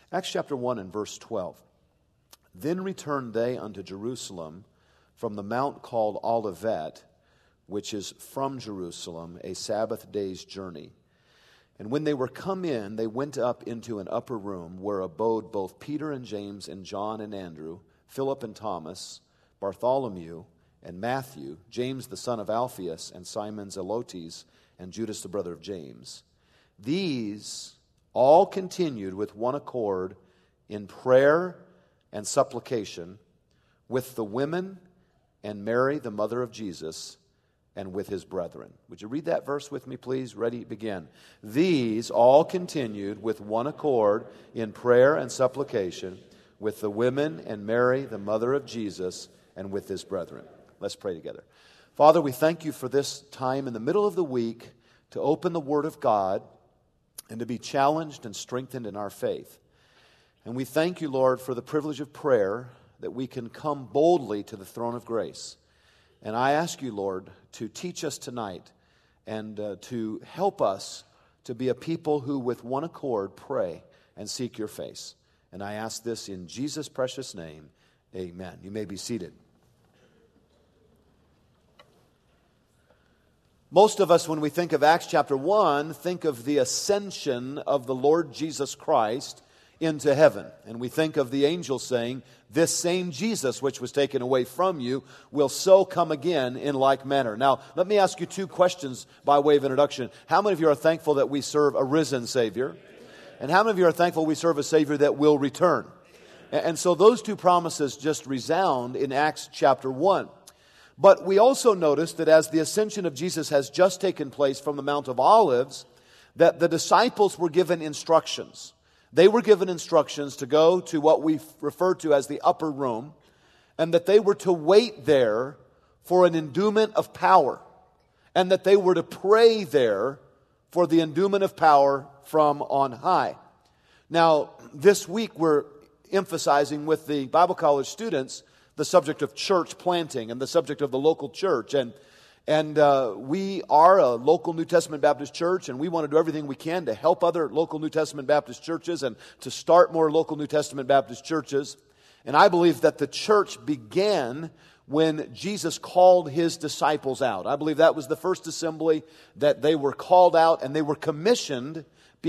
Acts chapter 1 and verse 12. Then returned they unto Jerusalem from the mount called Olivet, which is from Jerusalem a Sabbath day's journey. And when they were come in, they went up into an upper room where abode both Peter and James and John and Andrew, Philip and Thomas, Bartholomew and Matthew, James the son of Alphaeus, and Simon Zelotes, and Judas the brother of James. These all continued with one accord in prayer and supplication with the women and Mary, the mother of Jesus, and with his brethren. Would you read that verse with me, please? Ready, begin. These all continued with one accord in prayer and supplication with the women and Mary, the mother of Jesus, and with his brethren. Let's pray together. Father, we thank you for this time in the middle of the week to open the Word of God and to be challenged and strengthened in our faith. And we thank you, Lord, for the privilege of prayer, that we can come boldly to the throne of grace. And I ask you, Lord, to teach us tonight and to help us to be a people who with one accord pray and seek your face. And I ask this in Jesus' precious name. Amen. You may be seated. Most of us, when we think of Acts chapter 1, think of the ascension of the Lord Jesus Christ into heaven. And we think of the angel saying, this same Jesus which was taken away from you will so come again in like manner. Now, let me ask you two questions by way of introduction. How many of you are thankful that we serve a risen Savior? And how many of you are thankful we serve a Savior that will return? And so those two promises just resound in Acts chapter 1. But we also notice that as the ascension of Jesus has just taken place from the Mount of Olives, that the disciples were given instructions. They were given instructions to go to what we refer to as the upper room, and that they were to wait there for an endowment of power, and that they were to pray there for the endowment of power from on high. Now, this week we're emphasizing with the Bible college students the subject of church planting and the subject of the local church. And we are a local New Testament Baptist church, and we want to do everything we can to help other local New Testament Baptist churches and to start more local New Testament Baptist churches. And I believe that the church began when Jesus called his disciples out. I believe that was the first assembly, that they were called out and they were commissioned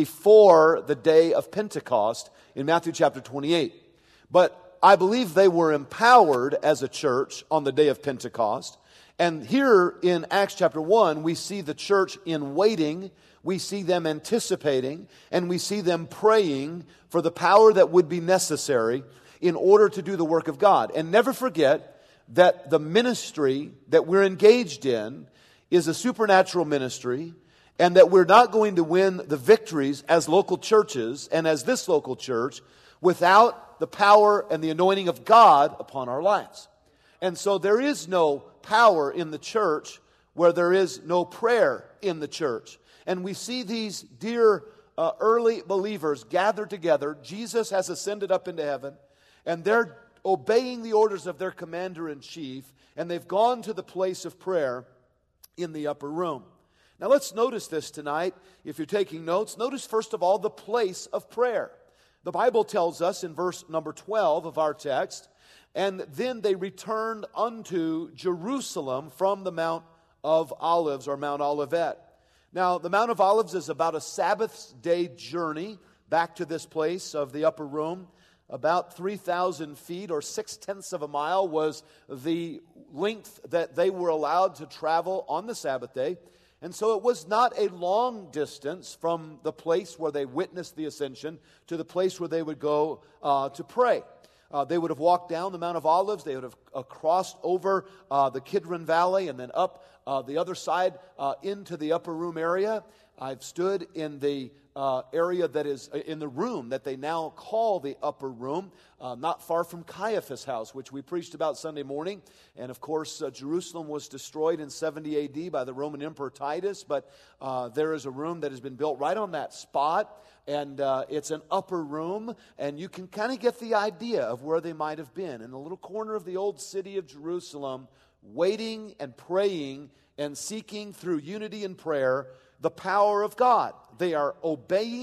before the day of Pentecost in Matthew chapter 28. But I believe they were empowered as a church on the day of Pentecost. And here in Acts chapter 1, we see the church in waiting, we see them anticipating, and we see them praying for the power that would be necessary in order to do the work of God. And never forget that the ministry that we're engaged in is a supernatural ministry, and that we're not going to win the victories as local churches and as this local church without the power and the anointing of God upon our lives. And so there is no power in the church where there is no prayer in the church. And we see these dear early believers gathered together. Jesus has ascended up into heaven, and they're obeying the orders of their commander-in-chief, and they've gone to the place of prayer in the upper room. Now let's notice this tonight. If you're taking notes, notice first of all the place of prayer. The Bible tells us in verse number 12 of our text, and then they returned unto Jerusalem from the Mount of Olives, or Mount Olivet. Now, the Mount of Olives is about a Sabbath day journey back to this place of the upper room. About 3,000 feet, or 6/10 of a mile, was the length that they were allowed to travel on the Sabbath day. And so it was not a long distance from the place where they witnessed the ascension to the place where they would go to pray. They would have walked down the Mount of Olives. They would have crossed over the Kidron Valley and then up the other side into the upper room area. I've stood in the area that is in the room that they now call the upper room, not far from Caiaphas' house, which we preached about Sunday morning. And of course, Jerusalem was destroyed in 70 A.D. by the Roman Emperor Titus, but there is a room that has been built right on that spot, and it's an upper room, and you can kind of get the idea of where they might have been, in a little corner of the old city of Jerusalem, waiting and praying and seeking through unity and prayer the power of God. They are obeying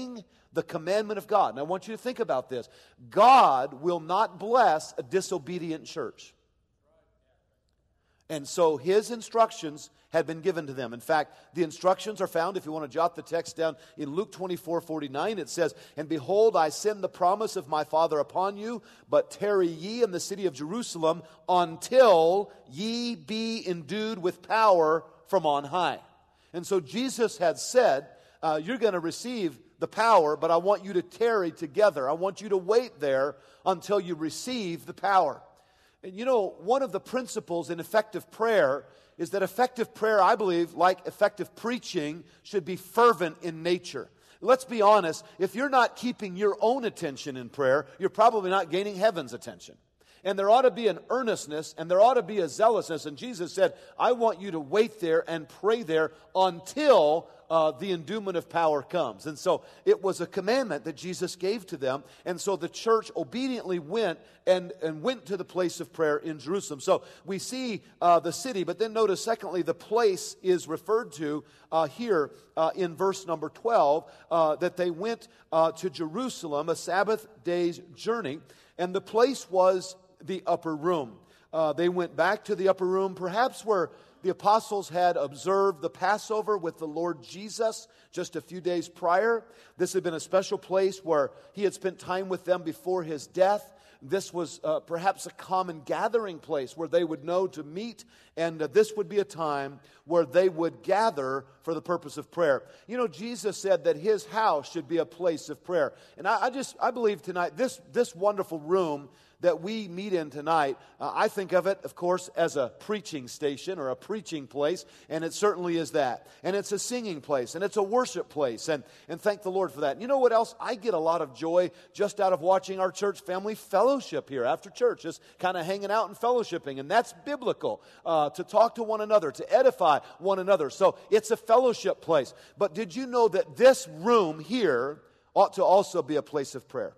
the commandment of God. And I want you to think about this. God will not bless a disobedient church. And so his instructions had been given to them. In fact, the instructions are found, if you want to jot the text down, in Luke 24:49. It says, "And behold, I send the promise of my Father upon you, but tarry ye in the city of Jerusalem until ye be endued with power from on high." And so Jesus had said, you're going to receive the power, but I want you to tarry together. I want you to wait there until you receive the power. And you know, one of the principles in effective prayer is that effective prayer, I believe, like effective preaching, should be fervent in nature. Let's be honest, if you're not keeping your own attention in prayer, you're probably not gaining heaven's attention. And there ought to be an earnestness, and there ought to be a zealousness. And Jesus said, I want you to wait there and pray there until the endowment of power comes. And so it was a commandment that Jesus gave to them. And so the church obediently went and went to the place of prayer in Jerusalem. So we see the city, but then notice, secondly, the place is referred to here in verse number 12, that they went to Jerusalem, a Sabbath day's journey. And the place was the upper room. They went back to the upper room, perhaps where the apostles had observed the Passover with the Lord Jesus just a few days prior. This had been a special place where he had spent time with them before his death. This was perhaps a common gathering place where they would know to meet, and this would be a time where they would gather for the purpose of prayer. You know, Jesus said that his house should be a place of prayer. And I believe tonight, this wonderful room that we meet in tonight, I think of it, of course, as a preaching station or a preaching place, and it certainly is that. And it's a singing place, and it's a worship place, and thank the Lord for that. And you know what else? I get a lot of joy just out of watching our church family fellowship here after church, just kind of hanging out and fellowshipping, and that's biblical, to talk to one another, to edify one another. So it's a fellowship place. But did you know that this room here ought to also be a place of prayer?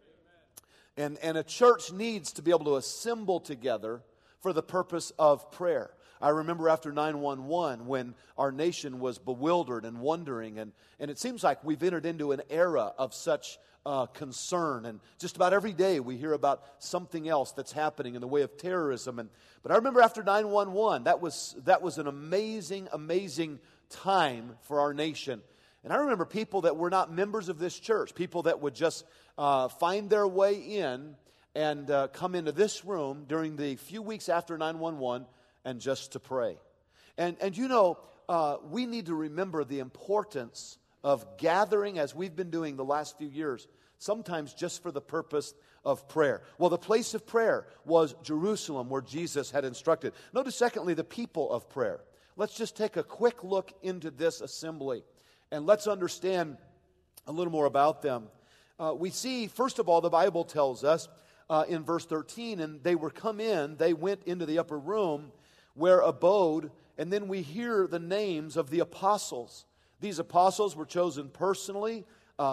And a church needs to be able to assemble together for the purpose of prayer. I remember after 9/11 when our nation was bewildered and wondering, and it seems like we've entered into an era of such concern. And just about every day we hear about something else that's happening in the way of terrorism. But I remember after 9/11, that was an amazing, amazing time for our nation. And I remember people that were not members of this church, people that would just find their way in and come into this room during the few weeks after 9/11 and just to pray. And you know, we need to remember the importance of gathering, as we've been doing the last few years, sometimes just for the purpose of prayer. Well, the place of prayer was Jerusalem, where Jesus had instructed. Notice, secondly, the people of prayer. Let's just take a quick look into this assembly, and let's understand a little more about them. We see, first of all, the Bible tells us in verse 13, and they went into the upper room where abode, and then we hear the names of the apostles. These apostles were chosen personally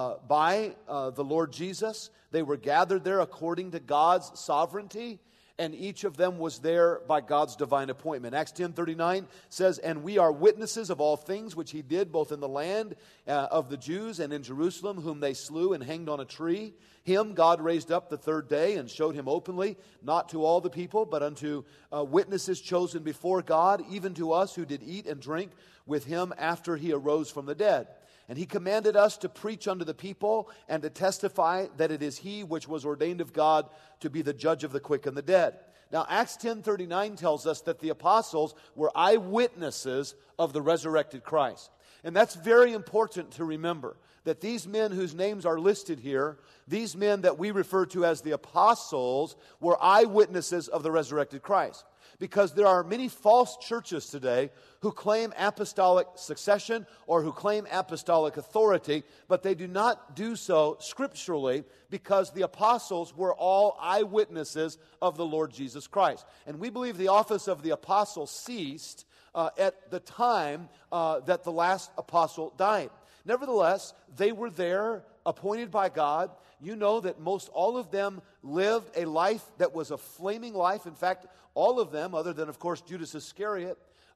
by the Lord Jesus. They were gathered there according to God's sovereignty, and each of them was there by God's divine appointment. Acts 10:39 says, "And we are witnesses of all things which he did, both in the land of the Jews and in Jerusalem, whom they slew and hanged on a tree. Him God raised up the third day and showed him openly, not to all the people, but unto witnesses chosen before God, even to us who did eat and drink with him after he arose from the dead. And he commanded us to preach unto the people and to testify that it is he which was ordained of God to be the judge of the quick and the dead." Now, Acts 10:39 tells us that the apostles were eyewitnesses of the resurrected Christ. And that's very important to remember, that these men whose names are listed here, these men that we refer to as the apostles, were eyewitnesses of the resurrected Christ. Because there are many false churches today who claim apostolic succession or who claim apostolic authority, but they do not do so scripturally, because the apostles were all eyewitnesses of the Lord Jesus Christ. And we believe the office of the apostle ceased at the time that the last apostle died. Nevertheless, they were there, appointed by God. You know that most all of them lived a life that was a flaming life. In fact, all of them, other than, of course, Judas Iscariot,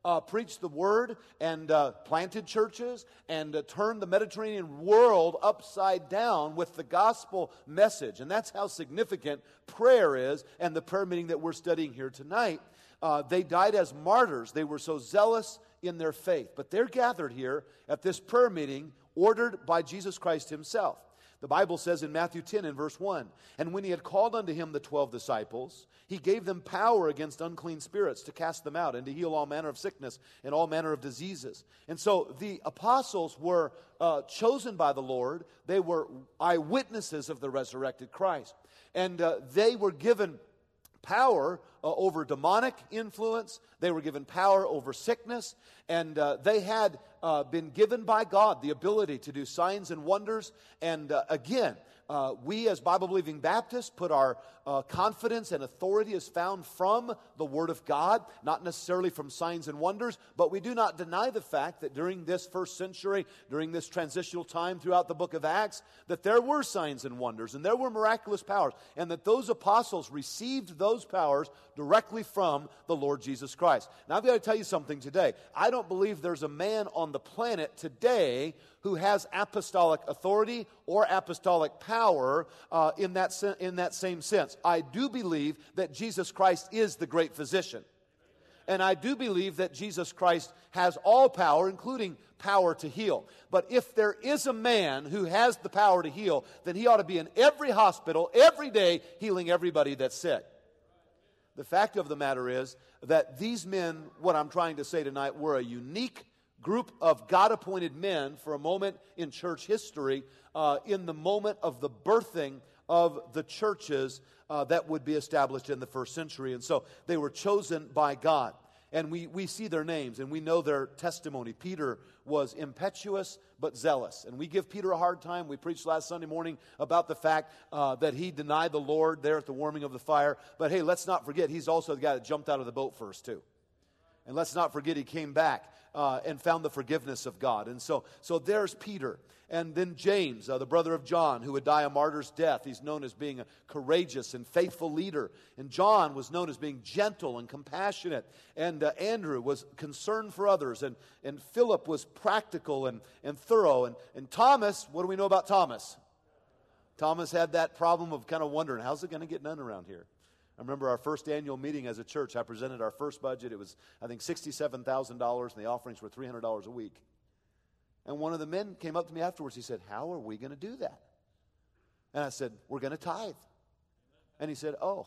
preached the word and planted churches and turned the Mediterranean world upside down with the gospel message. And that's how significant prayer is, and the prayer meeting that we're studying here tonight. They died as martyrs. They were so zealous in their faith. But they're gathered here at this prayer meeting ordered by Jesus Christ himself. The Bible says in Matthew 10 and verse 1, "And when he had called unto him the 12 disciples, he gave them power against unclean spirits to cast them out and to heal all manner of sickness and all manner of diseases." And so the apostles were chosen by the Lord. They were eyewitnesses of the resurrected Christ. And they were given power over demonic influence. They were given power over sickness. And they had been given by God the ability to do signs and wonders. And again, we as Bible-believing Baptists put our confidence and authority is found from the Word of God, not necessarily from signs and wonders, but we do not deny the fact that during this first century, during this transitional time throughout the book of Acts, that there were signs and wonders and there were miraculous powers, and that those apostles received those powers directly from the Lord Jesus Christ. Now I've got to tell you something today. I don't believe there's a man on the planet today who has apostolic authority or apostolic power in that same sense. I do believe that Jesus Christ is the great physician. And I do believe that Jesus Christ has all power, including power to heal. But if there is a man who has the power to heal, then he ought to be in every hospital every day healing everybody that's sick. The fact of the matter is that these men, what I'm trying to say tonight, were a unique group of God-appointed men for a moment in church history, in the moment of the birthing of the churches that would be established in the first century. And so they were chosen by God. And we see their names and we know their testimony. Peter was impetuous but zealous. And we give Peter a hard time. We preached last Sunday morning about the fact that he denied the Lord there at the warming of the fire. But hey, let's not forget, he's also the guy that jumped out of the boat first too. And let's not forget he came back and found the forgiveness of God. And so there's Peter. And then James, the brother of John, who would die a martyr's death. He's known as being a courageous and faithful leader. And John was known as being gentle and compassionate. And Andrew was concerned for others. And Philip was practical and thorough. And Thomas, what do we know about Thomas? Thomas had that problem of kind of wondering, how's it going to get done around here? I remember our first annual meeting as a church. I presented our first budget. It was, I think, $67,000, and the offerings were $300 a week. And one of the men came up to me afterwards. He said, "How are we going to do that?" And I said, "We're going to tithe." And he said, "Oh."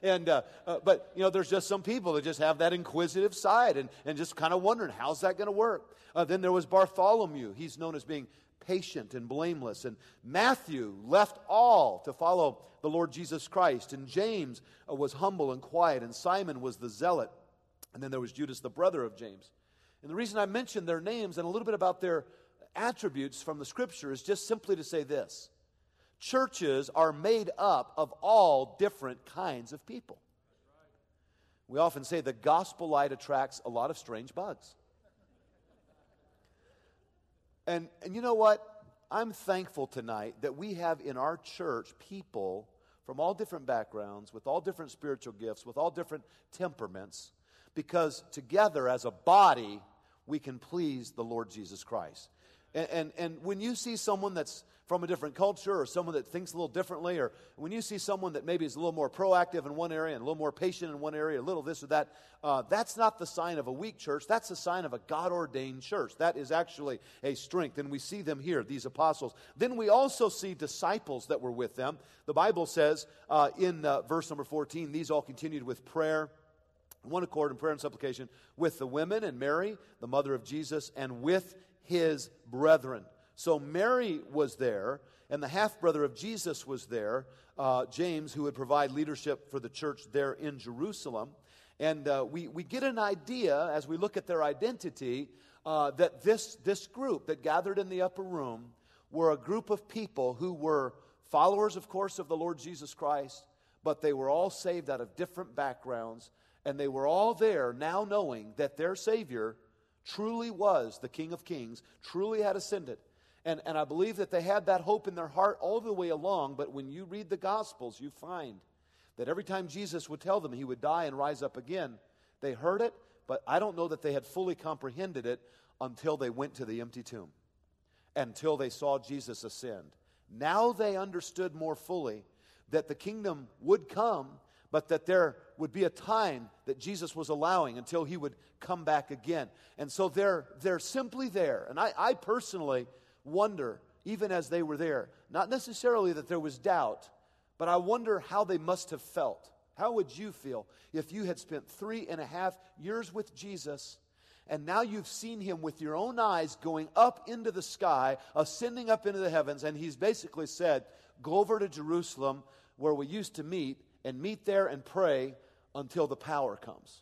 But, there's just some people that just have that inquisitive side and just kind of wondering, how's that going to work? Then there was Bartholomew. He's known as being patient and blameless. And Matthew left all to follow the Lord Jesus Christ. And James was humble and quiet. And Simon was the zealot. And then there was Judas, the brother of James. And the reason I mentioned their names and a little bit about their attributes from the Scripture is just simply to say this. Churches are made up of all different kinds of people. We often say the gospel light attracts a lot of strange bugs. And you know what? I'm thankful tonight that we have in our church people from all different backgrounds, with all different spiritual gifts, with all different temperaments, because together as a body, we can please the Lord Jesus Christ. And when you see someone that's from a different culture or someone that thinks a little differently, or when you see someone that maybe is a little more proactive in one area and a little more patient in one area, a little this or that, that's not the sign of a weak church. That's the sign of a God-ordained church. That is actually a strength. And we see them here, these apostles. Then we also see disciples that were with them. The Bible says in verse number 14, these all continued with prayer, one accord in prayer and supplication with the women and Mary, the mother of Jesus, and with his brethren. So Mary was there, and the half-brother of Jesus was there, James, who would provide leadership for the church there in Jerusalem. And we get an idea, as we look at their identity, that this group that gathered in the upper room were a group of people who were followers, of course, of the Lord Jesus Christ, but they were all saved out of different backgrounds, and they were all there now knowing that their Savior truly was the King of Kings, truly had ascended. And I believe that they had that hope in their heart all the way along, but when you read the Gospels, you find that every time Jesus would tell them he would die and rise up again, they heard it, but I don't know that they had fully comprehended it until they went to the empty tomb, until they saw Jesus ascend. Now they understood more fully that the kingdom would come, but that there would be a time that Jesus was allowing until he would come back again. And so they're simply there. And I personally wonder, even as they were there, not necessarily that there was doubt, but I wonder how they must have felt. How would you feel if you had spent 3.5 years with Jesus, and now you've seen him with your own eyes going up into the sky, ascending up into the heavens, and he's basically said, go over to Jerusalem where we used to meet, and meet there and pray until the power comes.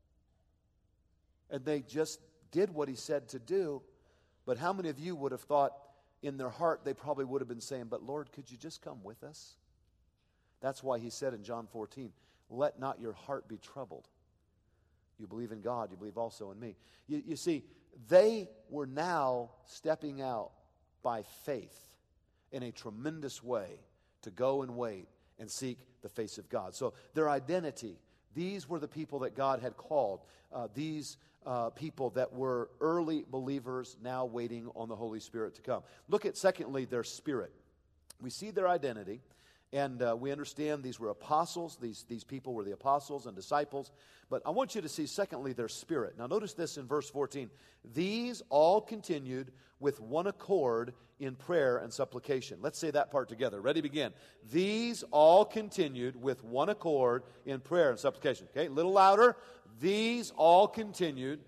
And they just did what he said to do. But how many of you would have thought in their heart, they probably would have been saying, but Lord, could you just come with us? That's why he said in John 14, let not your heart be troubled. You believe in God, you believe also in me. You see, they were now stepping out by faith in a tremendous way to go and wait and seek the face of God. So their identity, these were the people that God had called. These people that were early believers now waiting on the Holy Spirit to come. Look at, secondly, their spirit. We see their identity. And we understand these were apostles. These people were the apostles and disciples. But I want you to see, secondly, their spirit. Now notice this in verse 14. These all continued with one accord in prayer and supplication. Let's say that part together. Ready, begin. These all continued with one accord in prayer and supplication. Okay, a little louder. These all continued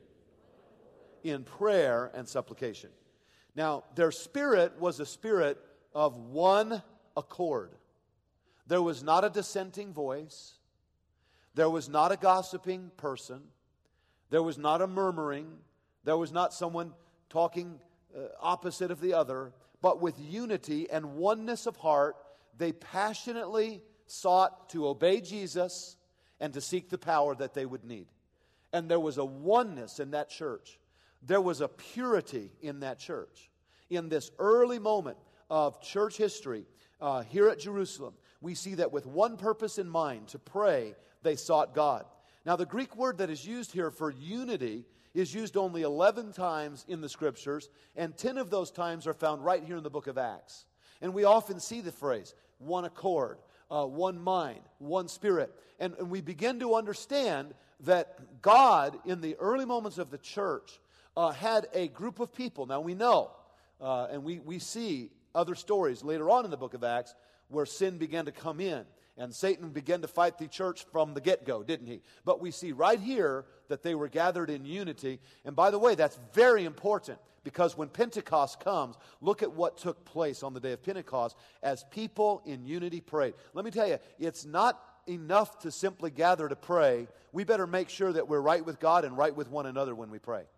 in prayer and supplication. Now, their spirit was a spirit of one accord. There was not a dissenting voice. There was not a gossiping person. There was not a murmuring. There was not someone talking opposite of the other. But with unity and oneness of heart, they passionately sought to obey Jesus and to seek the power that they would need. And there was a oneness in that church. There was a purity in that church. In this early moment of church history, here at Jerusalem, we see that with one purpose in mind, to pray, they sought God. Now, the Greek word that is used here for unity is used only 11 times in the Scriptures, and 10 of those times are found right here in the book of Acts. And we often see the phrase, one accord, one mind, one spirit. And we begin to understand that God, in the early moments of the church, had a group of people. Now, we know, and we see other stories later on in the book of Acts where sin began to come in and Satan began to fight the church from the get-go, didn't he? But we see right here that they were gathered in unity. And by the way, that's very important because when Pentecost comes, look at what took place on the day of Pentecost as people in unity prayed. Let me tell you, it's not enough to simply gather to pray. We better make sure that we're right with God and right with one another when we pray.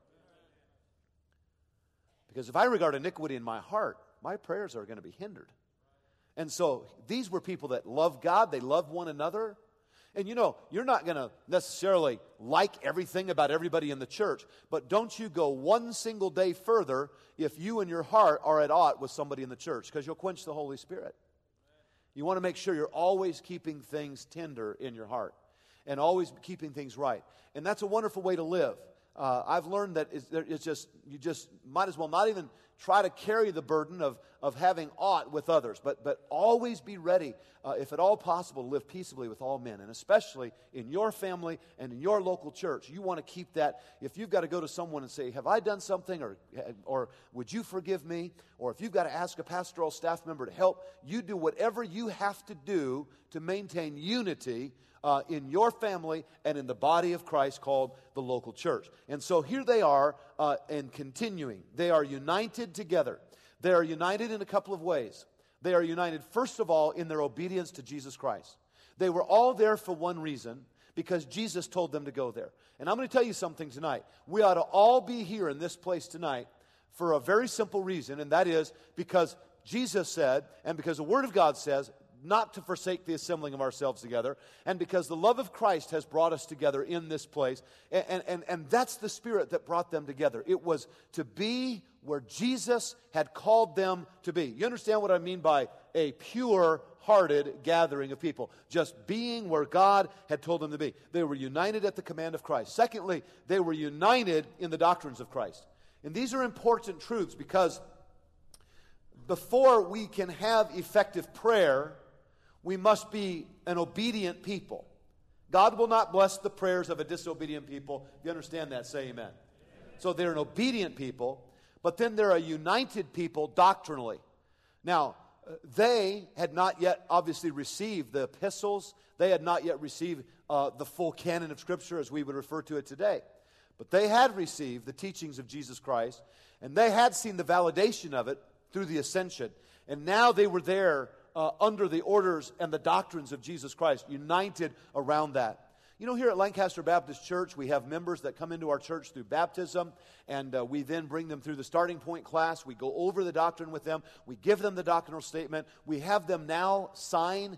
Because if I regard iniquity in my heart, my prayers are going to be hindered. And so these were people that loved God. They loved one another. And you know, you're not going to necessarily like everything about everybody in the church. But don't you go one single day further if you and your heart are at odds with somebody in the church, because you'll quench the Holy Spirit. You want to make sure you're always keeping things tender in your heart and always keeping things right. And that's a wonderful way to live. I've learned that you just might as well not even try to carry the burden of having aught with others, but always be ready, if at all possible, to live peaceably with all men, and especially in your family and in your local church. You want to keep that. If you've got to go to someone and say, have I done something, or would you forgive me, or if you've got to ask a pastoral staff member to help, you do whatever you have to do to maintain unity in your family and in the body of Christ called the local church. And so here they are and continuing. They are united together. They are united in a couple of ways. They are united, first of all, in their obedience to Jesus Christ. They were all there for one reason, because Jesus told them to go there. And I'm going to tell you something tonight. We ought to all be here in this place tonight for a very simple reason, and that is because Jesus said, and because the Word of God says, not to forsake the assembling of ourselves together, and because the love of Christ has brought us together in this place, and that's the Spirit that brought them together. It was to be where Jesus had called them to be. You understand what I mean by a pure-hearted gathering of people, just being where God had told them to be. They were united at the command of Christ. Secondly, they were united in the doctrines of Christ. And these are important truths because before we can have effective prayer, we must be an obedient people. God will not bless the prayers of a disobedient people. If you understand that, say amen. So they're an obedient people, but then they're a united people doctrinally. Now, they had not yet obviously received the epistles. They had not yet received the full canon of Scripture as we would refer to it today. But they had received the teachings of Jesus Christ, and they had seen the validation of it through the ascension. And now they were there under the orders and the doctrines of Jesus Christ, united around that. You know, here at Lancaster Baptist Church, we have members that come into our church through baptism, and we then bring them through the starting point class. We go over the doctrine with them. We give them the doctrinal statement. We have them now sign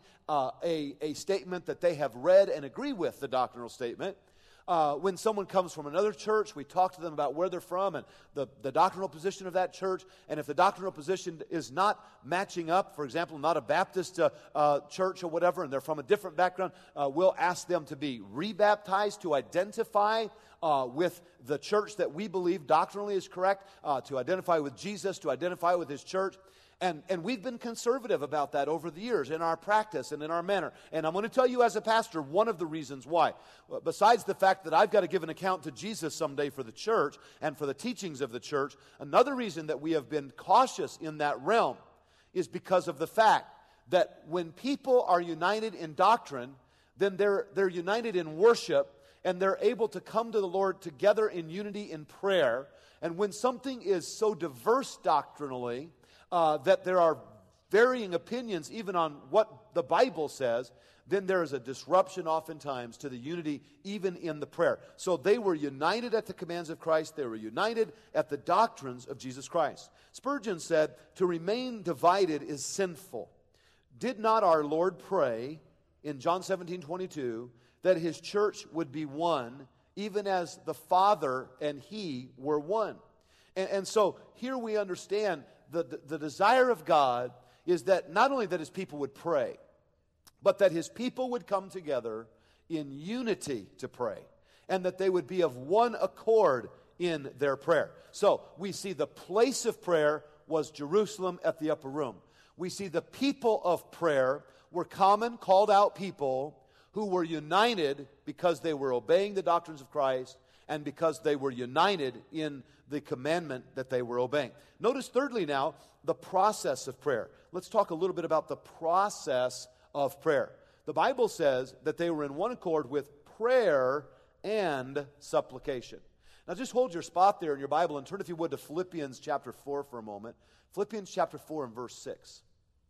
a statement that they have read and agree with the doctrinal statement. When someone comes from another church, we talk to them about where they're from and the doctrinal position of that church. And if the doctrinal position is not matching up, for example, not a Baptist church or whatever, and they're from a different background, we'll ask them to be rebaptized to identify with the church that we believe doctrinally is correct, to identify with Jesus, to identify with His church. And we've been conservative about that over the years in our practice and in our manner. And I'm going to tell you as a pastor one of the reasons why. Besides the fact that I've got to give an account to Jesus someday for the church and for the teachings of the church, another reason that we have been cautious in that realm is because of the fact that when people are united in doctrine, then they're united in worship, and they're able to come to the Lord together in unity in prayer. And when something is so diverse doctrinally, that there are varying opinions even on what the Bible says, then there is a disruption oftentimes to the unity even in the prayer. So they were united at the commands of Christ. They were united at the doctrines of Jesus Christ. Spurgeon said, "To remain divided is sinful. Did not our Lord pray in John 17:22 that His church would be one, even as the Father and He were one?" And so here we understand the desire of God is that not only that His people would pray, but that His people would come together in unity to pray, and that they would be of one accord in their prayer. So we see the place of prayer was Jerusalem at the upper room. We see the people of prayer were common, called out people who were united because they were obeying the doctrines of Christ and because they were united in the commandment that they were obeying. Notice thirdly now, the process of prayer. Let's talk a little bit about the process of prayer. The Bible says that they were in one accord with prayer and supplication. Now just hold your spot there in your Bible and turn, if you would, to Philippians chapter 4 for a moment. Philippians chapter 4 and verse 6.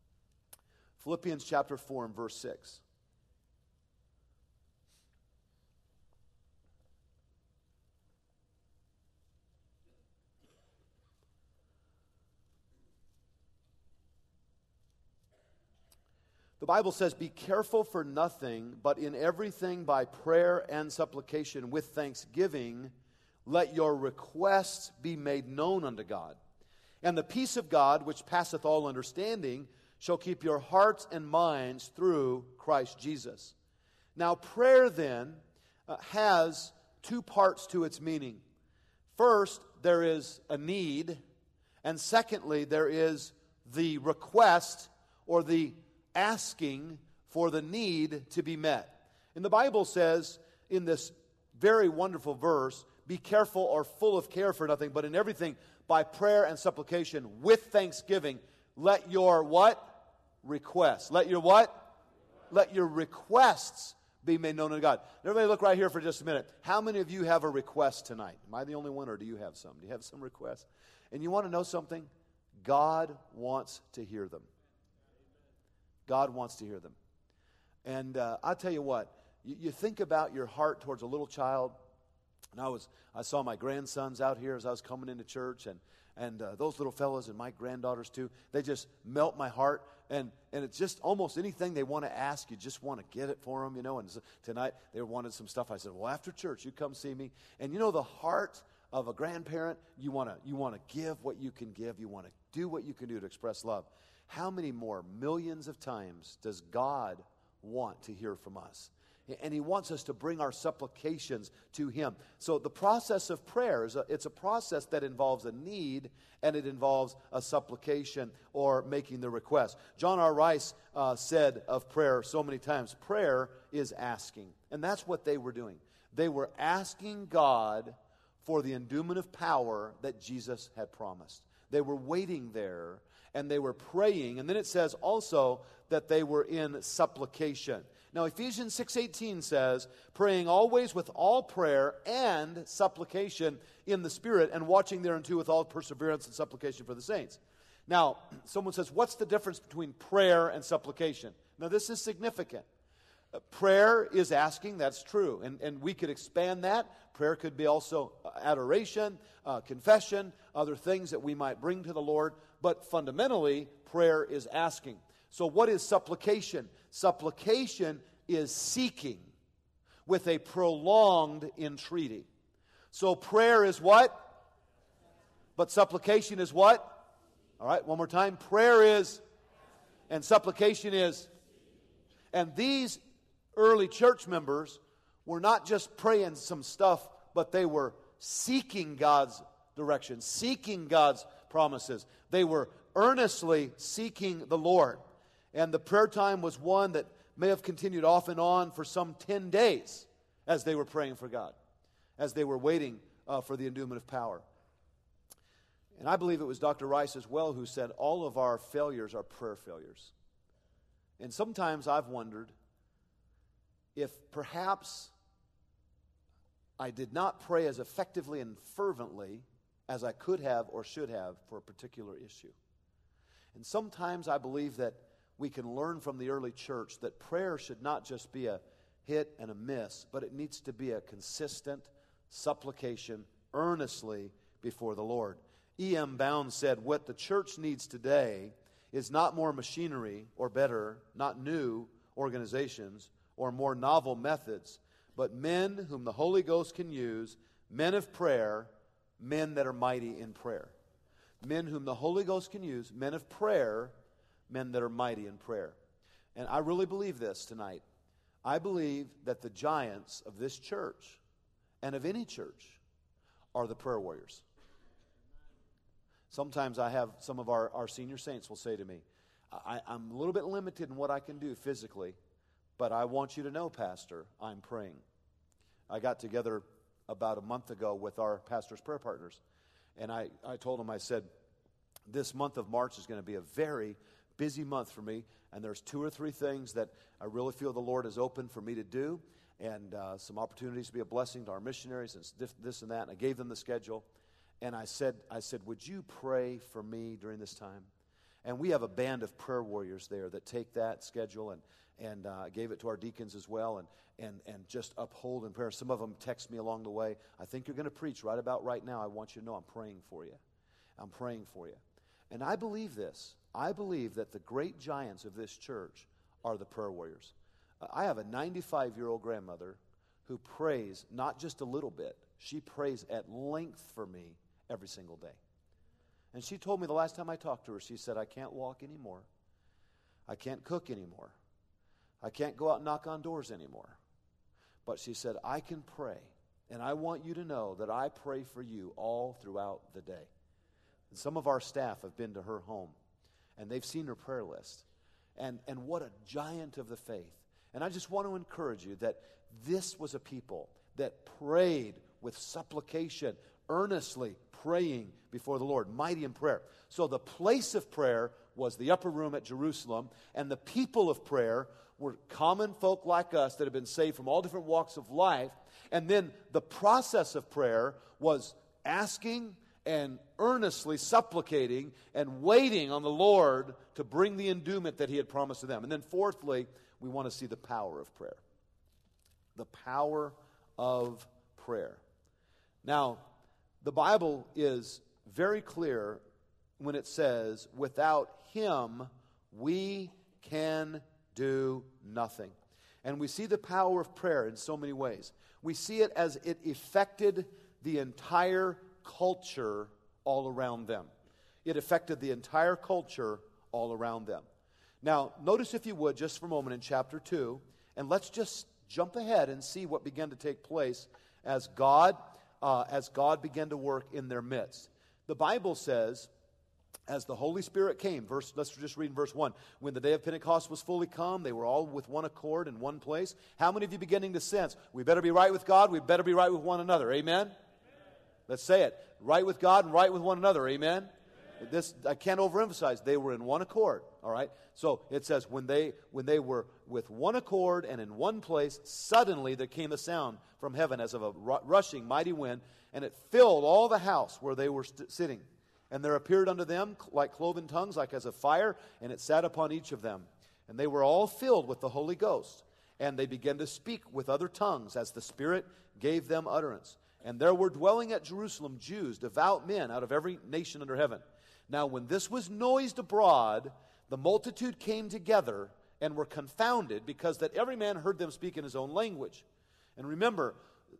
Philippians chapter 4 and verse 6. The Bible says, "Be careful for nothing, but in everything by prayer and supplication with thanksgiving, let your requests be made known unto God. And the peace of God, which passeth all understanding, shall keep your hearts and minds through Christ Jesus." Now, prayer then has two parts to its meaning. First, there is a need, and secondly, there is the request or the asking for the need to be met. And the Bible says in this very wonderful verse, "Be careful or full of care for nothing, but in everything by prayer and supplication with thanksgiving, let your" what? Requests. Let your what? Let your requests be made known to God. Everybody look right here for just a minute. How many of you have a request tonight? Am I the only one, or do you have some? Do you have some requests? And you want to know something? God wants to hear them. God wants to hear them. And I'll tell you what, you think about your heart towards a little child. And I saw my grandsons out here as I was coming into church, and those little fellas and my granddaughters too, they just melt my heart. And it's just almost anything they want to ask, you just want to get it for them, you know. And so tonight they wanted some stuff. I said, "Well, after church, you come see me." And you know the heart of a grandparent, you want to give what you can give. You want to do what you can do to express love. how many more millions of times does God want to hear from us? And He wants us to bring our supplications to Him. So the process of prayer, it's a process that involves a need, and it involves a supplication or making the request. John R. Rice said of prayer so many times, prayer is asking. And that's what they were doing. They were asking God for the endowment of power that Jesus had promised. They were waiting there, and they were praying. And then it says also that they were in supplication. Now, Ephesians 6:18 says, praying always with all prayer and supplication in the Spirit, and watching thereunto with all perseverance and supplication for the saints. Now, someone says, what's the difference between prayer and supplication? Now, this is significant. Prayer is asking, that's true. And we could expand that. Prayer could be also adoration, confession, other things that we might bring to the Lord. But fundamentally, prayer is asking. So what is supplication? Supplication is seeking with a prolonged entreaty. So prayer is what? But supplication is what? All right, one more time. Prayer is, and supplication is. And these early church members were not just praying some stuff, but they were seeking God's direction, seeking God's promises. They were earnestly seeking the Lord. And the prayer time was one that may have continued off and on for some 10 days as they were praying for God, as they were waiting for the endowment of power. And I believe it was Dr. Rice as well who said all of our failures are prayer failures. And sometimes I've wondered if perhaps I did not pray as effectively and fervently as I could have or should have for a particular issue. And sometimes I believe that we can learn from the early church that prayer should not just be a hit and a miss, but it needs to be a consistent supplication earnestly before the Lord. E.M. Bounds said, what the church needs today is not more machinery or better, not new organizations or more novel methods, but men whom the Holy Ghost can use, men of prayer, men that are mighty in prayer. Men whom the Holy Ghost can use, men of prayer, men that are mighty in prayer. And I really believe this tonight. I believe that the giants of this church and of any church are the prayer warriors. Sometimes I have some of our senior saints will say to me, I'm a little bit limited in what I can do physically, but I want you to know, Pastor, I'm praying. I got together about a month ago with our pastor's prayer partners, and I told them, I said, this month of March is going to be a very busy month for me, and there's 2 or 3 things that I really feel the Lord has opened for me to do, and some opportunities to be a blessing to our missionaries, and this and that, and I gave them the schedule, and I said, would you pray for me during this time? And we have a band of prayer warriors there that take that schedule and gave it to our deacons as well and just uphold in prayer. Some of them text me along the way, I think you're going to preach right about right now. I want you to know I'm praying for you. I'm praying for you. And I believe this. I believe that the great giants of this church are the prayer warriors. I have a 95-year-old grandmother who prays not just a little bit. She prays at length for me every single day. And she told me the last time I talked to her, she said, I can't walk anymore. I can't cook anymore. I can't go out and knock on doors anymore. But she said, I can pray. And I want you to know that I pray for you all throughout the day. And some of our staff have been to her home, and they've seen her prayer list. And what a giant of the faith. And I just want to encourage you that this was a people that prayed with supplication, earnestly praying before the Lord, mighty in prayer. So the place of prayer was the upper room at Jerusalem, and the people of prayer were common folk like us that had been saved from all different walks of life. And then the process of prayer was asking and earnestly supplicating and waiting on the Lord to bring the endowment that He had promised to them. And then fourthly, we want to see the power of prayer. The power of prayer. Now, the Bible is very clear when it says, without Him, we can do nothing. And we see the power of prayer in so many ways. We see it as it affected the entire culture all around them. It affected the entire culture all around them. Now, notice if you would, just for a moment in chapter 2, and let's just jump ahead and see what began to take place as God began to work in their midst. The Bible says, as the Holy Spirit came, let's just read in verse 1. When the day of Pentecost was fully come, they were all with one accord in one place. How many of you beginning to sense, we better be right with God, we better be right with one another? Amen? Amen. Let's say it. Right with God and right with one another. Amen? This, I can't overemphasize, they were in one accord, all right? So it says, when they were with one accord and in one place, suddenly there came a sound from heaven as of a rushing mighty wind, and it filled all the house where they were sitting. And there appeared unto them like cloven tongues, like as of fire, and it sat upon each of them. And they were all filled with the Holy Ghost, and they began to speak with other tongues as the Spirit gave them utterance. And there were dwelling at Jerusalem Jews, devout men out of every nation under heaven. Now, when this was noised abroad, the multitude came together and were confounded, because that every man heard them speak in his own language. And remember,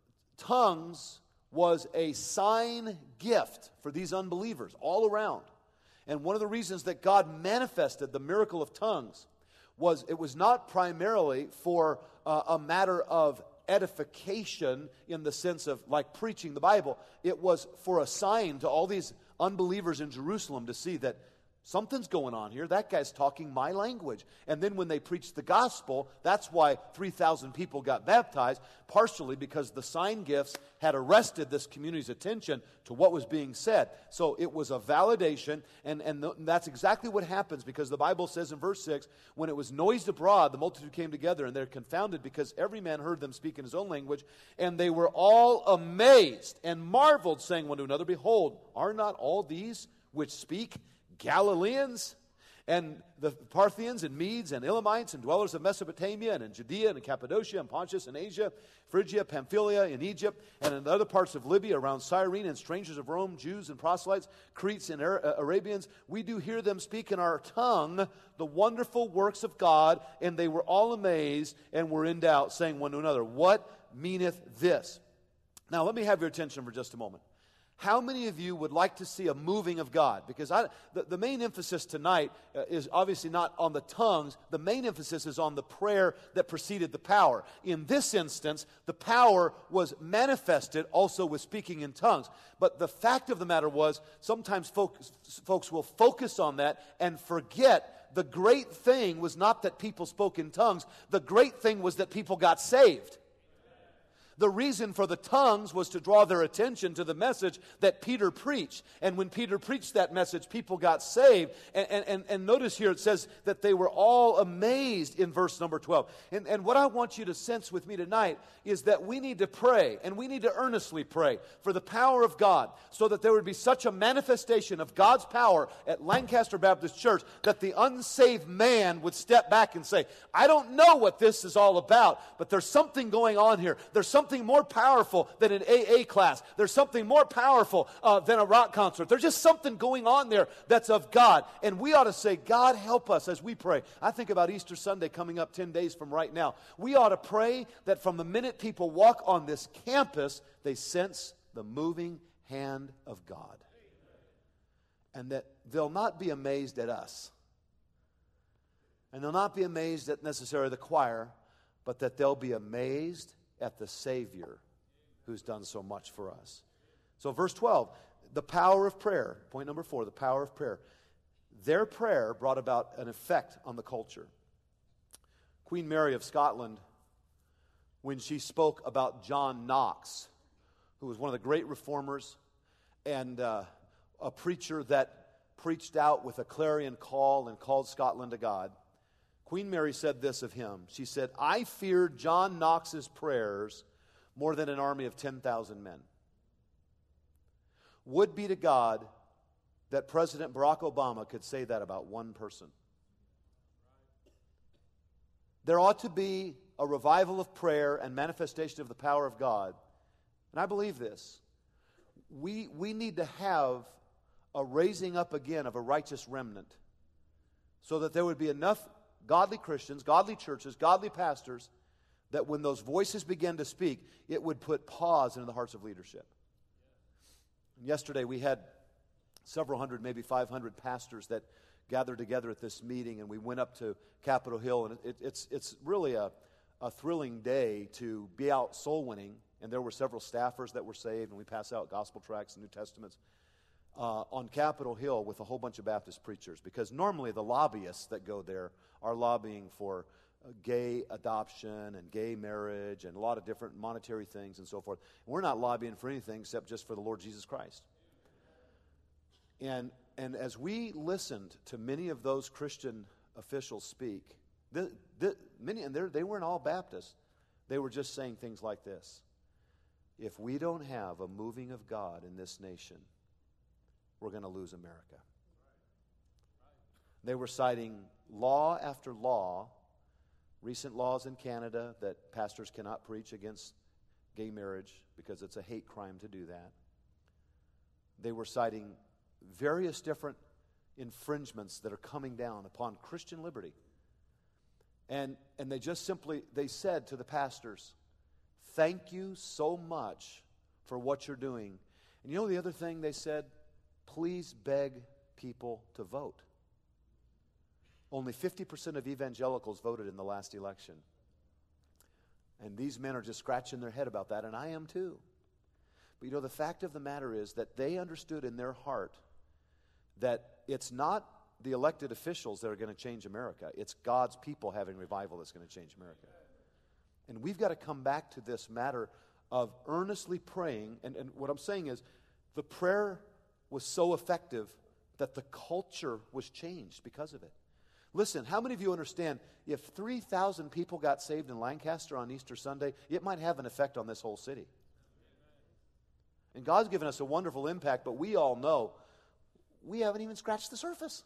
tongues was a sign gift for these unbelievers all around. And one of the reasons that God manifested the miracle of tongues was it was not primarily for a matter of edification in the sense of like preaching the Bible. It was for a sign to all these unbelievers in Jerusalem to see that something's going on here. That guy's talking my language. And then when they preached the gospel, that's why 3,000 people got baptized, partially because the sign gifts had arrested this community's attention to what was being said. So it was a validation, and that's exactly what happens, because the Bible says in verse 6, when it was noised abroad, the multitude came together, and they're confounded, because every man heard them speak in his own language, and they were all amazed and marveled, saying one to another, Behold, are not all these which speak Galileans? And the Parthians and Medes and Elamites and dwellers of Mesopotamia and in Judea and in Cappadocia and Pontus and Asia, Phrygia, Pamphylia, in Egypt, and in other parts of Libya around Cyrene, and strangers of Rome, Jews and proselytes, Cretes and Arabians, we do hear them speak in our tongue the wonderful works of God. And they were all amazed and were in doubt, saying one to another, What meaneth this? Now let me have your attention for just a moment. How many of you would like to see a moving of God? Because the main emphasis tonight is obviously not on the tongues. The main emphasis is on the prayer that preceded the power. In this instance, the power was manifested also with speaking in tongues. But the fact of the matter was, sometimes folks will focus on that and forget the great thing was not that people spoke in tongues. The great thing was that people got saved. The reason for the tongues was to draw their attention to the message that Peter preached. And when Peter preached that message, people got saved. And notice here it says that they were all amazed in verse number 12. And what I want you to sense with me tonight is that we need to pray, and we need to earnestly pray for the power of God, so that there would be such a manifestation of God's power at Lancaster Baptist Church that the unsaved man would step back and say, I don't know what this is all about, but there's something going on here. There's something more powerful than an AA class. There's something more powerful than a rock concert. There's just something going on there that's of God. And we ought to say, God, help us as we pray. I think about Easter Sunday coming up 10 days from right now. We ought to pray that from the minute people walk on this campus, they sense the moving hand of God. And that they'll not be amazed at us. And they'll not be amazed at necessarily the choir, but that they'll be amazed at the Savior who's done so much for us. So verse 12, the power of prayer. Point number 4, the power of prayer. Their prayer brought about an effect on the culture. Queen Mary of Scotland, when she spoke about John Knox, who was one of the great reformers and a preacher that preached out with a clarion call and called Scotland to God, Queen Mary said this of him. She said, I feared John Knox's prayers more than an army of 10,000 men. Would be to God that President Barack Obama could say that about one person. There ought to be a revival of prayer and manifestation of the power of God. And I believe this. We need to have a raising up again of a righteous remnant, so that there would be enough godly Christians, godly churches, godly pastors, that when those voices begin to speak, it would put pause into the hearts of leadership. And yesterday we had several hundred, maybe 500 pastors that gathered together at this meeting, and we went up to Capitol Hill, and it's really a thrilling day to be out soul winning. And there were several staffers that were saved, and we pass out gospel tracts and New Testaments on Capitol Hill with a whole bunch of Baptist preachers, because normally the lobbyists that go there are lobbying for gay adoption and gay marriage and a lot of different monetary things and so forth. And we're not lobbying for anything except just for the Lord Jesus Christ. And as we listened to many of those Christian officials speak, many, and they weren't all Baptists. They were just saying things like this: if we don't have a moving of God in this nation, we're going to lose America. They were citing law after law, recent laws in Canada that pastors cannot preach against gay marriage because it's a hate crime to do that. They were citing various different infringements that are coming down upon Christian liberty. And they just simply, they said to the pastors, thank you so much for what you're doing. And you know the other thing they said? Please beg people to vote. Only 50% of evangelicals voted in the last election. And these men are just scratching their head about that, and I am too. But you know, the fact of the matter is that they understood in their heart that it's not the elected officials that are going to change America. It's God's people having revival that's going to change America. And we've got to come back to this matter of earnestly praying. And what I'm saying is, the prayer was so effective that the culture was changed because of it. Listen, how many of you understand if 3,000 people got saved in Lancaster on Easter Sunday, it might have an effect on this whole city? And God's given us a wonderful impact, but we all know we haven't even scratched the surface.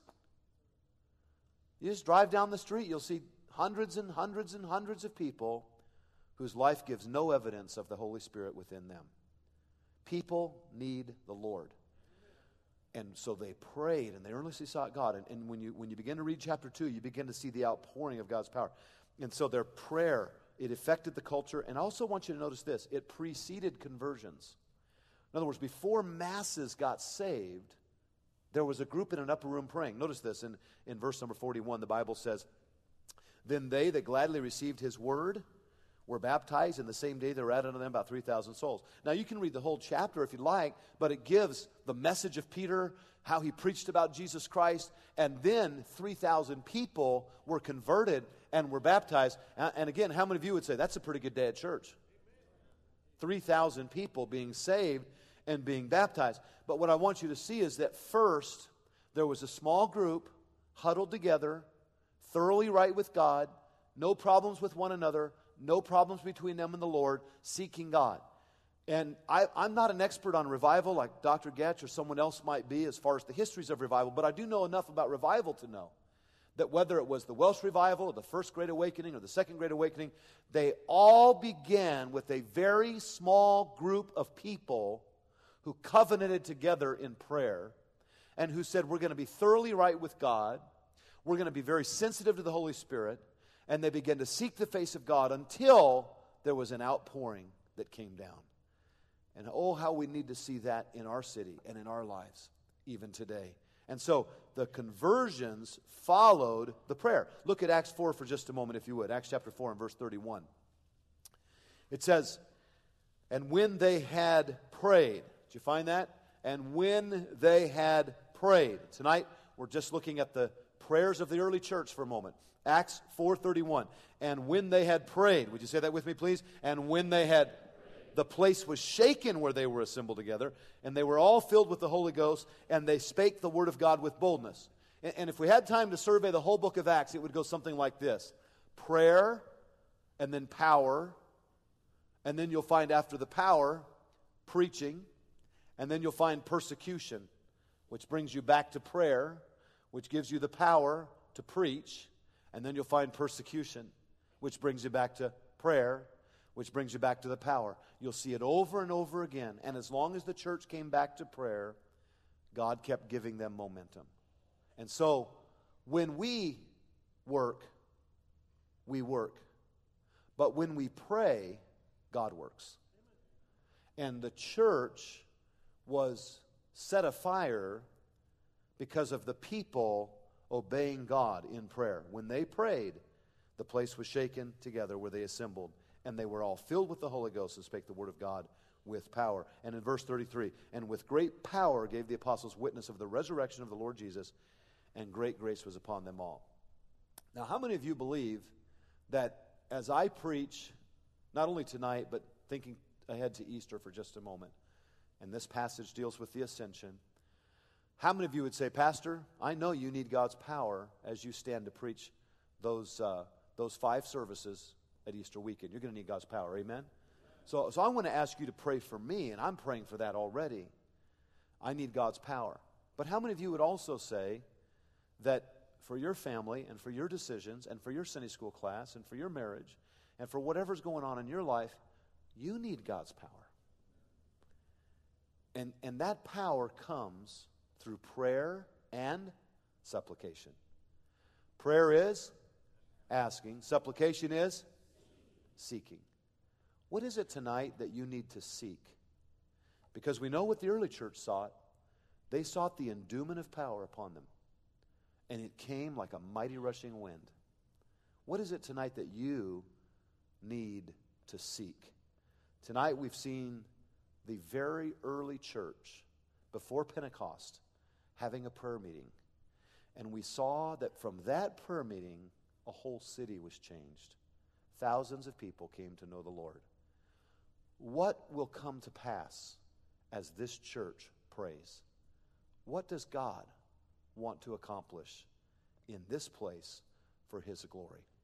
You just drive down the street, you'll see hundreds and hundreds and hundreds of people whose life gives no evidence of the Holy Spirit within them. People need the Lord. And so they prayed and they earnestly sought God. And when you begin to read chapter 2, you begin to see the outpouring of God's power. And so their prayer, it affected the culture. And I also want you to notice this: it preceded conversions. In other words, before masses got saved, there was a group in an upper room praying. Notice this in verse number 41, the Bible says, then they that gladly received his word were baptized, and the same day there were added unto them about 3,000 souls. Now you can read the whole chapter if you like, but it gives the message of Peter, how he preached about Jesus Christ, and then 3,000 people were converted and were baptized. And again, how many of you would say that's a pretty good day at church? 3,000 people being saved and being baptized. But what I want you to see is that first, there was a small group huddled together, thoroughly right with God, no problems with one another, no problems between them and the Lord, seeking God. And I'm not an expert on revival like Dr. Getch or someone else might be as far as the histories of revival, but I do know enough about revival to know that whether it was the Welsh revival or the First Great Awakening or the Second Great Awakening, they all began with a very small group of people who covenanted together in prayer and who said, we're going to be thoroughly right with God, we're going to be very sensitive to the Holy Spirit, and they began to seek the face of God until there was an outpouring that came down. And oh, how we need to see that in our city and in our lives, even today. And so the conversions followed the prayer. Look at Acts 4 for just a moment, if you would. Acts chapter 4 and verse 31. It says, and when they had prayed. Did you find that? And when they had prayed. Tonight, we're just looking at the prayers of the early church for a moment. Acts 4:31. And when they had prayed. Would you say that with me, please? And when they had... The place was shaken where they were assembled together, and they were all filled with the Holy Ghost, and they spake the word of God with boldness. And if we had time to survey the whole book of Acts, it would go something like this. Prayer, and then power, and then you'll find after the power, preaching, and then you'll find persecution, which brings you back to prayer, which gives you the power to preach, and then you'll find persecution, which brings you back to prayer, which brings you back to the power. You'll see it over and over again. And as long as the church came back to prayer, God kept giving them momentum. And so, when we work, we work. But when we pray, God works. And the church was set afire because of the people obeying God in prayer. When they prayed, the place was shaken together where they assembled, and they were all filled with the Holy Ghost and spake the word of God with power. And in verse 33, and with great power gave the apostles witness of the resurrection of the Lord Jesus, and great grace was upon them all. Now, how many of you believe that as I preach, not only tonight, but thinking ahead to Easter for just a moment, and this passage deals with the ascension, how many of you would say, Pastor, I know you need God's power as you stand to preach those 5 services at Easter weekend? You're going to need God's power, amen? So I want to ask you to pray for me, and I'm praying for that already. I need God's power. But how many of you would also say that for your family and for your decisions and for your Sunday school class and for your marriage and for whatever's going on in your life, you need God's power? And that power comes through prayer and supplication. Prayer is asking. Supplication is seeking. What is it tonight that you need to seek? Because we know what the early church sought. They sought the endowment of power upon them. And it came like a mighty rushing wind. What is it tonight that you need to seek? Tonight we've seen the very early church, before Pentecost, having a prayer meeting. And we saw that from that prayer meeting, a whole city was changed. Thousands of people came to know the Lord. What will come to pass as this church prays? What does God want to accomplish in this place for His glory?